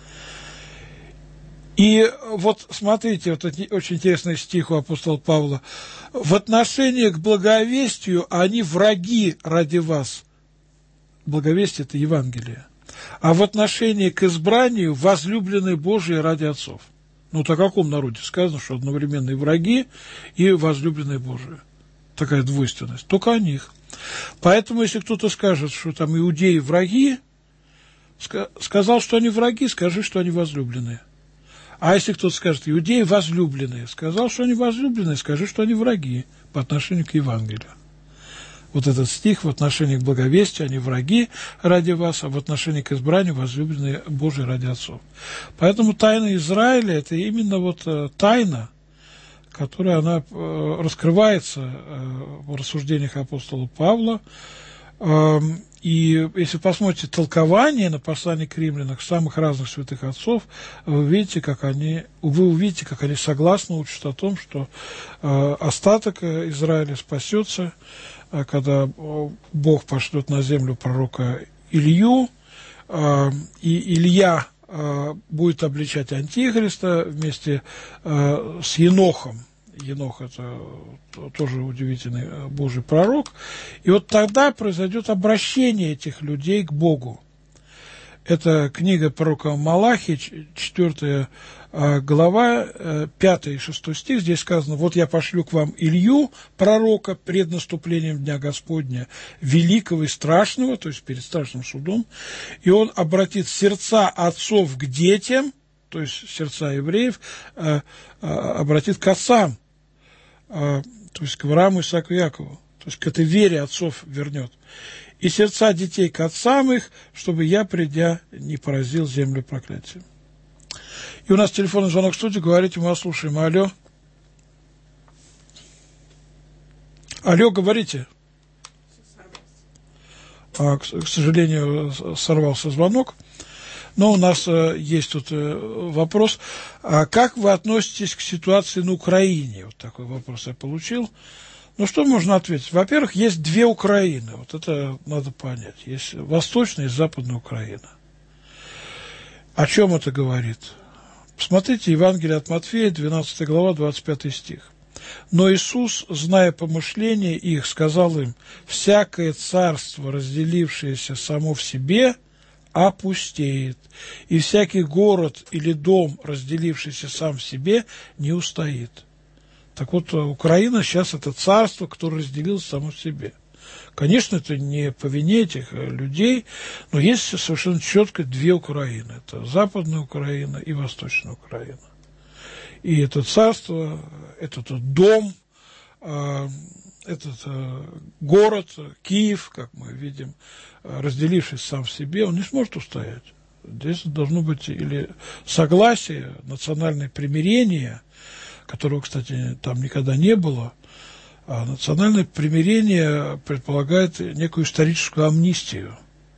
[SPEAKER 2] И вот смотрите, вот очень интересный стих у апостола Павла. В отношении к благовестию они враги ради вас. Благовестие – это Евангелие. А в отношении к избранию возлюбленные Божии ради отцов. Ну, о каком народе сказано, что одновременные враги и возлюбленные Божии? Такая двойственность. Только о них. Поэтому, если кто-то скажет, что там иудеи враги, сказал, что они враги, скажи, что они возлюбленные. А если кто-то скажет, иудеи возлюбленные, сказал, что они возлюбленные, скажи, что они враги по отношению к Евангелию. Вот этот стих в отношении к благовестию, они враги ради вас, а в отношении к избранию возлюбленные Божии ради отцов. Поэтому тайна Израиля – это именно вот тайна, которая она раскрывается в рассуждениях апостола Павла. И если посмотрите толкование на послание к римлянам самых разных святых отцов, вы увидите, как они, вы увидите, как они согласно учат о том, что э, остаток Израиля спасется, э, когда Бог пошлет на землю пророка Илью, э, и Илья э, будет обличать Антихриста вместе э, с Енохом. Енох – это тоже удивительный Божий пророк. И вот тогда произойдет обращение этих людей к Богу. Это книга пророка Малахи, четвёртая глава, пятый и шестой стих. Здесь сказано, вот я пошлю к вам Илью, пророка, пред наступлением Дня Господня, великого и страшного, то есть перед страшным судом, и он обратит сердца отцов к детям, то есть сердца евреев, обратит к отцам, то есть к Аврааму, Исааку и Якову, то есть к этой вере отцов вернет. И сердца детей к отцам их, чтобы я, придя, не поразил землю проклятием. И у нас телефонный звонок в студию, говорите, мы вас слушаем. Алло. Алло, говорите. А, к, к сожалению, сорвался звонок. Но у нас э, есть тут э, вопрос. А как вы относитесь к ситуации на Украине? Вот такой вопрос я получил. Ну, что можно ответить? Во-первых, есть две Украины. Вот это надо понять. Есть восточная и западная Украина. О чем это говорит? Посмотрите Евангелие от Матфея, двенадцатая глава, двадцать пятый стих. Но Иисус, зная помышления их, сказал им, «Всякое царство, разделившееся само в себе, опустеет, и всякий город или дом, разделившийся сам в себе, не устоит». Так вот, Украина сейчас это царство, которое разделилось само в себе. Конечно, это не по вине этих людей, но есть совершенно четко две Украины. Это Западная Украина и Восточная Украина. И это царство, этот дом, этот город, Киев, как мы видим, разделившись сам в себе, он не сможет устоять. Здесь должно быть или согласие, национальное примирение, которого, кстати, там никогда не было. А национальное примирение предполагает некую историческую амнистию.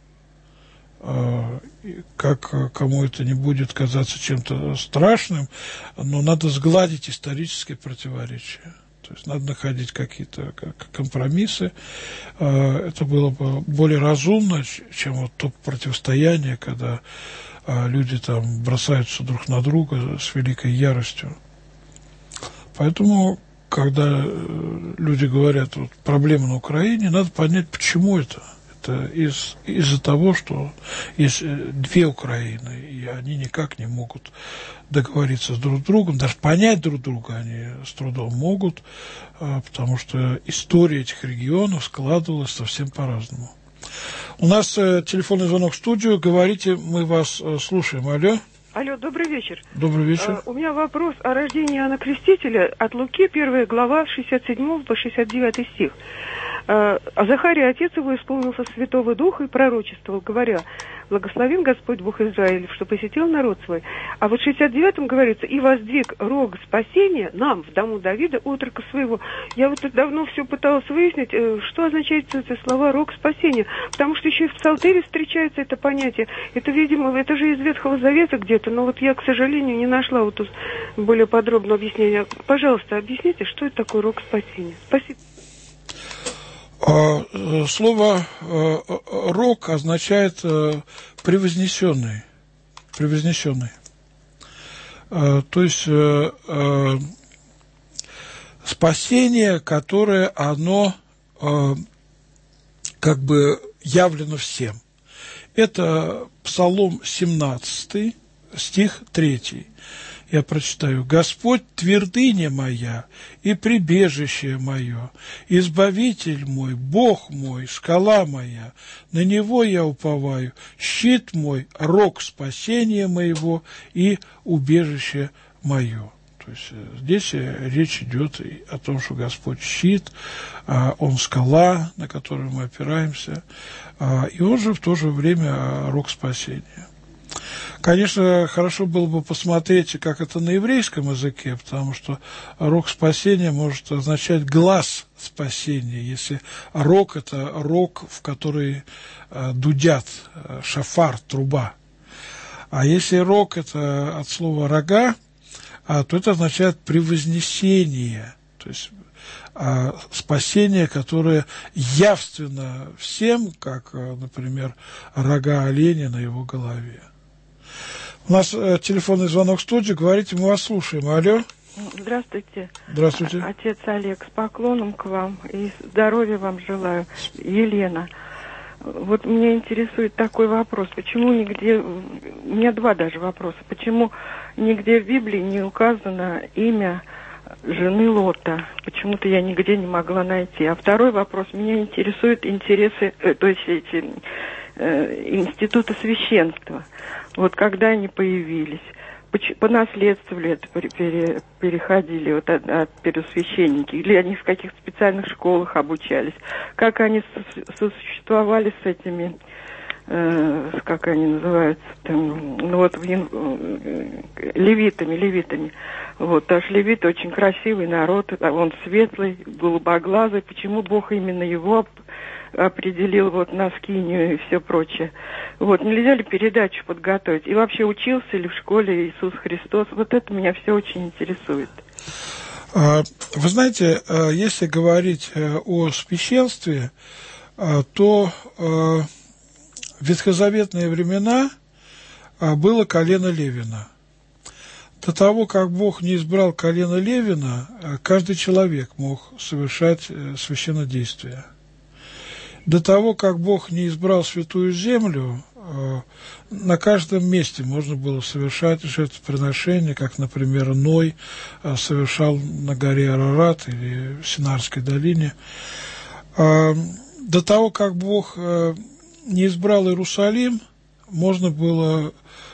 [SPEAKER 2] Как кому это не будет казаться чем-то страшным, но надо сгладить исторические противоречия. То есть надо находить какие-то компромиссы. Это было бы более разумно, чем вот то противостояние, когда люди там бросаются друг на друга с великой яростью. Поэтому, когда люди говорят, вот, проблема на Украине, надо понять, почему это. Это из, из-за того, что есть две Украины, и они никак не могут договориться с друг другом, даже понять друг друга они с трудом могут, потому что история этих регионов складывалась совсем по-разному. У нас телефонный звонок в студию. Говорите, мы вас слушаем. Алло.
[SPEAKER 12] Алло, добрый вечер.
[SPEAKER 2] Добрый вечер.
[SPEAKER 12] Uh, у меня вопрос о рождении Иоанна Крестителя от Луки, первая глава, шестьдесят седьмой по шестьдесят девятый стих. Uh, а Захария, отец его, исполнился Святого Духа и пророчествовал, говоря: «Благословен Господь Бог Израилев, что посетил народ свой». А вот в шестьдесят девятом говорится: «И воздвиг рог спасения нам в дому Давида отрока своего». Я вот давно все пыталась выяснить, что означают эти слова «рог спасения», потому что еще и в Псалтире встречается это понятие. Это, видимо, это же из Ветхого Завета где-то, но вот я, к сожалению, не нашла вот тут более подробного объяснения. Пожалуйста, объясните, что это такое рог спасения. Спасибо.
[SPEAKER 2] Слово «рог» означает «превознесенный», «превознесенный». То есть спасение, которое оно как бы явлено всем. Это Псалом семнадцатый, стих третий. Я прочитаю. «Господь твердыня моя и прибежище мое, избавитель мой, Бог мой, скала моя, на Него я уповаю, щит мой, рог спасения моего и убежище мое». То есть здесь речь идет о том, что Господь щит, Он скала, на которую мы опираемся, и Он же в то же время рог спасения. Конечно, хорошо было бы посмотреть, как это на еврейском языке, потому что рог спасения может означать глаз спасения, если рог – это рог, в который дудят, шафар, труба. А если рог – это от слова рога, то это означает превознесение, то есть спасение, которое явственно всем, как, например, рога оленя на его голове. У нас э, телефонный звонок в студию. Говорите, мы вас слушаем. Алло.
[SPEAKER 12] Здравствуйте.
[SPEAKER 2] Здравствуйте.
[SPEAKER 12] Отец Олег, с поклоном к вам и здоровья вам желаю. Елена. Вот меня интересует такой вопрос. Почему нигде... У меня два даже вопроса. Почему нигде в Библии не указано имя жены Лота? Почему-то я нигде не могла найти. А второй вопрос. Меня интересуют интересы... Э, то есть эти... Э, институты священства. Вот когда они появились, по наследству ли это пере, переходили вот от, от первосвященники, или они в каких-то специальных школах обучались, как они сосуществовали с этими, э, как они называются, там, ну вот, э, левитами, левитами. Вот, даже левит очень красивый народ, он светлый, голубоглазый, почему Бог именно его определил вот на скинию и все прочее. Вот, нельзя ли передачу подготовить? И вообще, учился ли в школе Иисус Христос? Вот это меня все очень интересует.
[SPEAKER 2] Вы знаете, если говорить о священстве, то в ветхозаветные времена было колено Левина. До того, как Бог не избрал колено Левина, каждый человек мог совершать священнодействие. До того, как Бог не избрал Святую Землю, на каждом месте можно было совершать жертвоприношения, как, например, Ной совершал на горе Арарат или в Синарской долине. До того, как Бог не избрал Иерусалим, можно было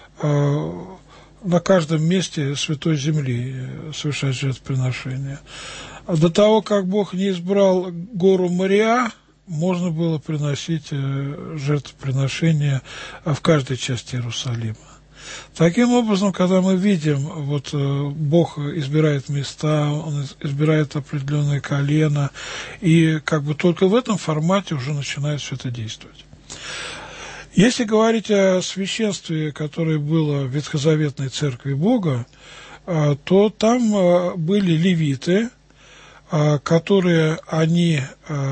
[SPEAKER 2] на каждом месте Святой Земли совершать жертвоприношения. До того, как Бог не избрал гору Мориа, можно было приносить жертвоприношения в каждой части Иерусалима. Таким образом, когда мы видим, вот Бог избирает места, Он избирает определенные колена, и как бы только в этом формате уже начинает все это действовать. Если говорить о священстве, которое было в Ветхозаветной Церкви Бога, то там были левиты, которые они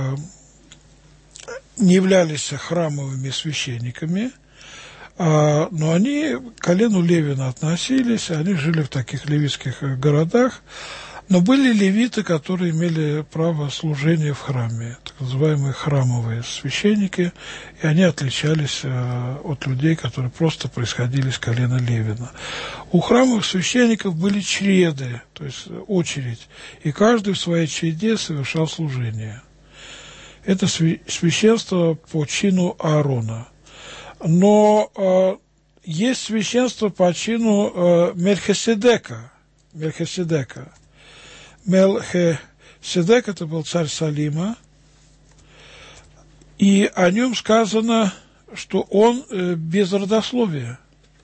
[SPEAKER 2] не являлись храмовыми священниками, но они к колену Левина относились, они жили в таких левитских городах, но были левиты, которые имели право служения в храме, так называемые храмовые священники, и они отличались от людей, которые просто происходили с колена Левина. У храмовых священников были чреды, то есть очередь, и каждый в своей череде совершал служение. Это священство по чину Аарона. Но э, есть священство по чину э, Мельхиседека. Мельхиседека. Мельхиседек – это был царь Салима. И о нем сказано, что он э, без родословия.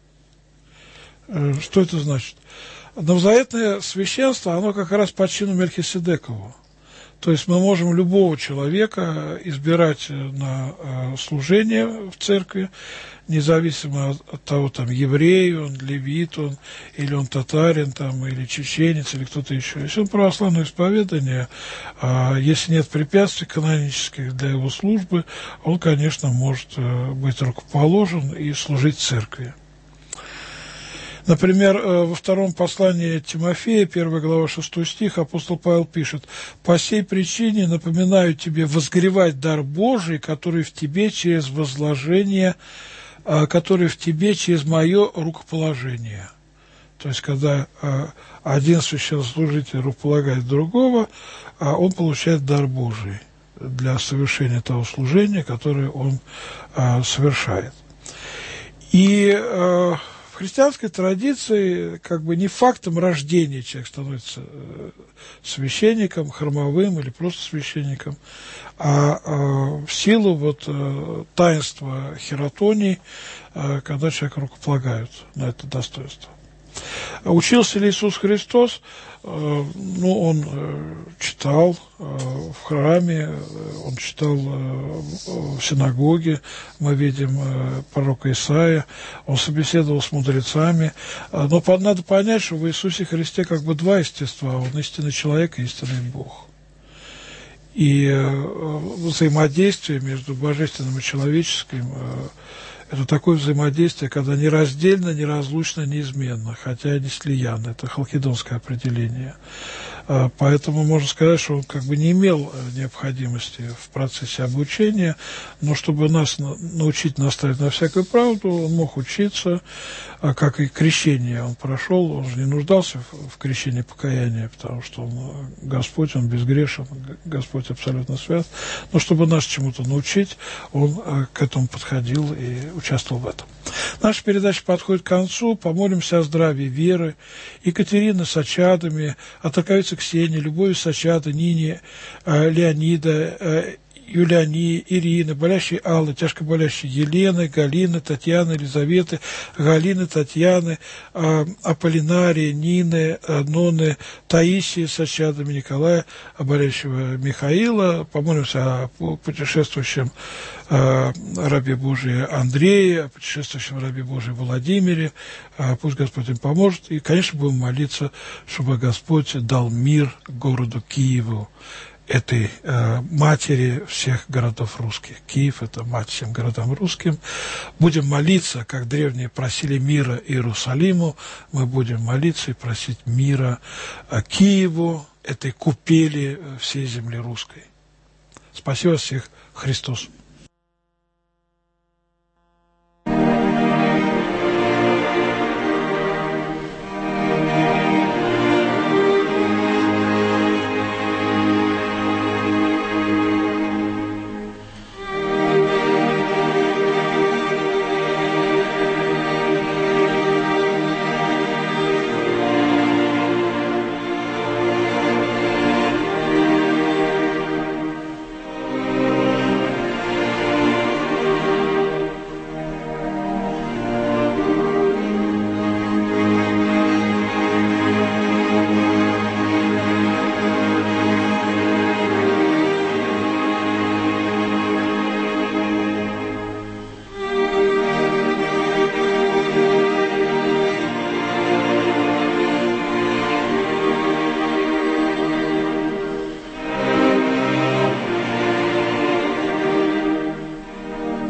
[SPEAKER 2] Э, что это значит? Новозаветное священство, оно как раз по чину Мельхиседекову. То есть мы можем любого человека избирать на служение в церкви, независимо от, от того, там, еврей он, левит он, или он татарин, там, или чеченец, или кто-то еще. Если он православное исповедание, а, если нет препятствий канонических для его службы, он, конечно, может быть рукоположен и служить в церкви. Например, во втором послании Тимофея, первая глава, шестой стих, апостол Павел пишет: «По сей причине напоминаю тебе возгревать дар Божий, который в тебе через возложение, который в тебе через мое рукоположение». То есть, когда один священнослужитель рукополагает другого, он получает дар Божий для совершения того служения, которое он совершает. И в христианской традиции как бы не фактом рождения человек становится священником, храмовым или просто священником, а в силу вот таинства хератонии, когда человека рукополагают на это достоинство. Учился ли Иисус Христос? Ну, он читал в храме, он читал в синагоге, мы видим пророка Исаия, он собеседовал с мудрецами, но надо понять, что в Иисусе Христе как бы два естества, он истинный человек и истинный Бог. И взаимодействие между божественным и человеческим – это такое взаимодействие, когда нераздельно, неразлучно, неизменно, хотя и не слиянно. Это халкидонское определение. Поэтому можно сказать, что он как бы не имел необходимости в процессе обучения, но чтобы нас научить наставить на всякую правду, он мог учиться, как и крещение он прошел, он же не нуждался в крещении покаяния, потому что он Господь, он безгрешен, Господь абсолютно свят, но чтобы нас чему-то научить, он к этому подходил и участвовал в этом. Наша передача подходит к концу. Помолимся о здравии Веры, Екатерины с очадами, атаковицы Ксении, Любови с очада, Нине, э, Леонида, э, Юлиани, Ирины, болящей Аллы, тяжко болящей Елены, Галины, Татьяны, Елизаветы, Галины, Татьяны, э, Аполлинарии, Нины, э, Ноны, Таисии с очадами Николая, болящего Михаила. Помолимся о путешествующем э, рабе Божьем Андрее, о путешествующем рабе Божьем Владимире. Э, пусть Господь им поможет. И, конечно, будем молиться, чтобы Господь дал мир городу Киеву, этой э, матери всех городов русских. Киев – это мать всем городам русским. Будем молиться, как древние просили мира Иерусалиму, мы будем молиться и просить мира э, Киеву, этой купели всей земли русской. Спаси вас всех, Христос.